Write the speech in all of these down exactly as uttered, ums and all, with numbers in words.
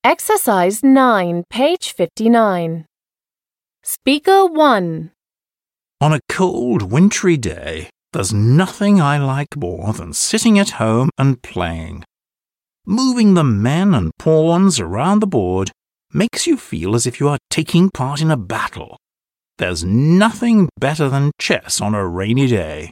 Exercise nine, page fifty-nine. Speaker one. On a cold, wintry day, there's nothing I like more than sitting at home and playing. Moving the men and pawns around the board makes you feel as if you are taking part in a battle. There's nothing better than chess on a rainy day.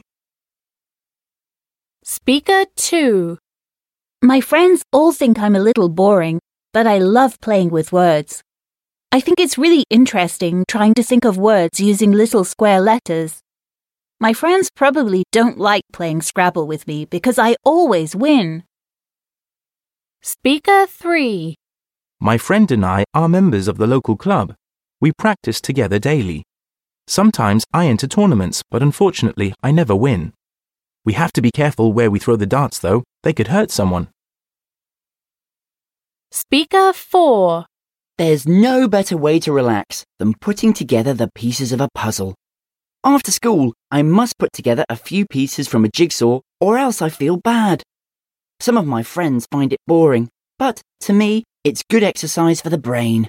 Speaker two. My friends all think I'm a little boring, but I love playing with words. I think it's really interesting trying to think of words using little square letters. My friends probably don't like playing Scrabble with me because I always win. Speaker three. My friend and I are members of the local club. We practice together daily. Sometimes I enter tournaments, but unfortunately I never win. We have to be careful where we throw the darts, though. They could hurt someone. Speaker four. There's no better way to relax than putting together the pieces of a puzzle. After school, I must put together a few pieces from a jigsaw or else I feel bad. Some of my friends find it boring, but to me, it's good exercise for the brain.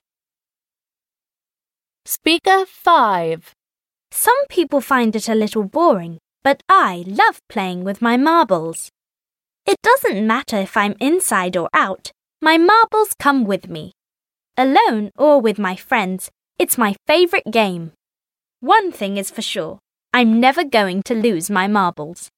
Speaker five. Some people find it a little boring, but I love playing with my marbles. It doesn't matter if I'm inside or out, my marbles come with me. Alone or with my friends, it's my favourite game. One thing is for sure, I'm never going to lose my marbles.